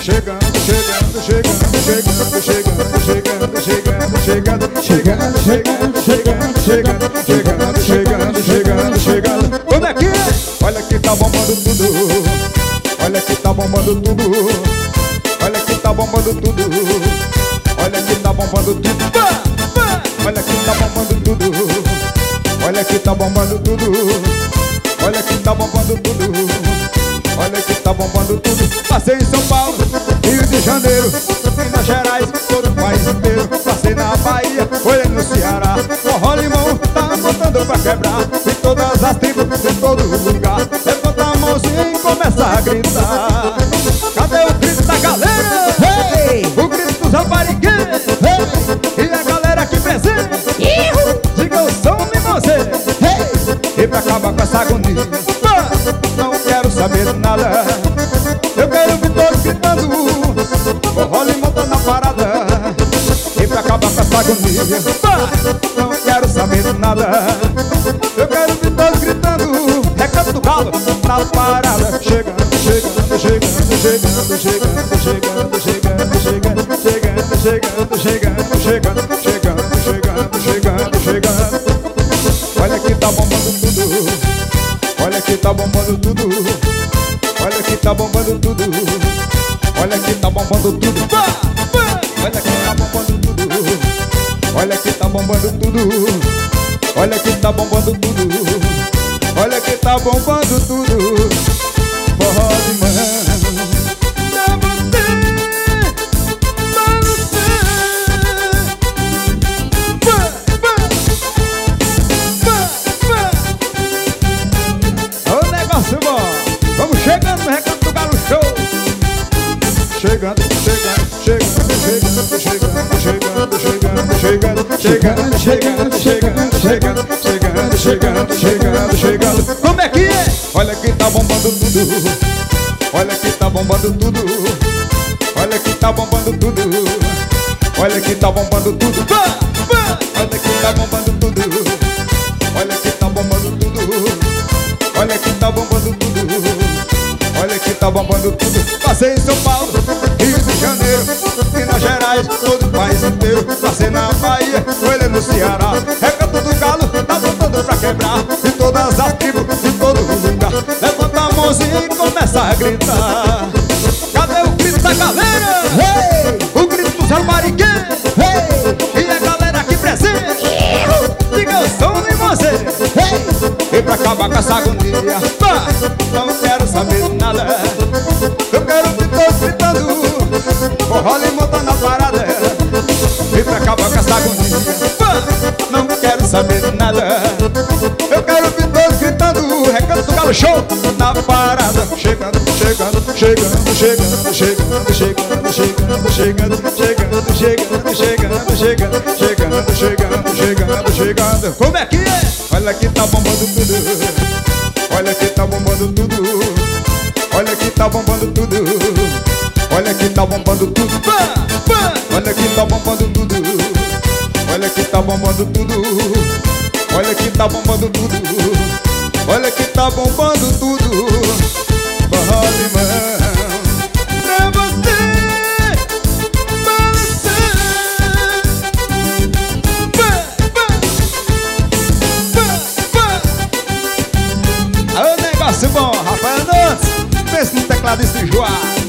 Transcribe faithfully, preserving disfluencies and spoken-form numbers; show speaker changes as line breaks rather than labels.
chegando, chegando, chegando, chegando, chegando, chegando, chegando, chegando, chegando, chegando, chegando, chegando, chegando, chegando, chegando, chegando. Como é que é? Olha que tá bombando tudo. Olha que tá bombando tudo. Olha que tá bombando tudo. Olha que tá bombando tudo. Olha que tá bombando tudo. Olha que tá bombando tudo. Olha que tá bombando tudo. Olha que tá bombando tudo. Passei em São Paulo, Rio de Janeiro, Minas Gerais, todo o país inteiro. Passei na Bahia, olhei no Ceará. Forró Limão tá botando pra quebrar. Em todas as tribos, em todo lugar. Levanta a mãozinha e começa a gritar. Cadê o grito da galera?
Hey!
O grito dos raparigueiros. Hey! E a galera aqui presente.
Ihu!
Diga o som de você.
Hey!
E pra acabar com essa agonia, não quero saber de nada. Eu quero ver todos gritando. Forró Limão tá na parada. E pra acabar com essa agonia, não quero saber de nada. Eu quero ver todos gritando. Recanto do Galo na parada. Chegando, chegando, chegando, chegando, chegando, chegando, chegando, chegando, chegando, chegando, chegando, chegando, chegando, chegando, chegando, chegando. Olha que tá bombando tudo. Olha que tá bombando tudo. Olha que tá bombando tudo. Olha que tá bombando tudo. Olha que tá bombando tudo. Olha que tá bombando tudo. Olha que tá bombando tudo. Olha que tá bombando tudo. Forró Limão. Vamos chegando no Recanto do Galo Show. Chegando, chegando, chegando, chegando, chegando, chegando, chegando, chegando, chegando, chegando, chegando, chegando, chegando, chegando, chegando, chegando. Como é que é? Olha que tá bombando tudo. Olha que tá bombando tudo. Olha que tá bombando tudo. Olha que tá bombando tudo. Olha que tá bombando tudo. Olha que tá bombando tudo. Olha que tá bombando tudo. Olha que tá bombando tudo. Passei em São Paulo, Rio de Janeiro, Minas Gerais, todo o país inteiro. Passei na Bahia, olhei no Ceará. Recanto do Galo tá botando pra quebrar. Em todas as tribos, em todo lugar. Levanta a mãozinha e começa a gritar. Cadê o grito da galera?
Hey!
O grito dos raparigueiros.
Hey!
E a galera aqui presente. Diga o som de você.
Hey!
E pra acabar com essa agonia, não quero saber de nada. Eu quero ver todos gritando. Forró Limão tá na parada. E pra acabar com essa agonia, não quero saber de nada. Eu quero ver todos gritando. Recanto do Galo Show na parada. Chegando, chegando, chegando, chegando, chegando, chegando, chegando, chegando, chegando, chegando, chegando, chegando, chegando, chegando, chegando, chegando. Como é que é? Olha que tá bombando tudo. Olha que tá bombando tudo. Olha que tá bombando tudo. Olha que tá bombando tudo. Olha que tá bombando tudo. Olha que tá bombando tudo. Olha que tá bombando tudo. Olha que tá bombando tudo. Forró Limão. Pra você balançar. Ô negócio bom, Rafael Nunes. Pensa no tecladista enjoado.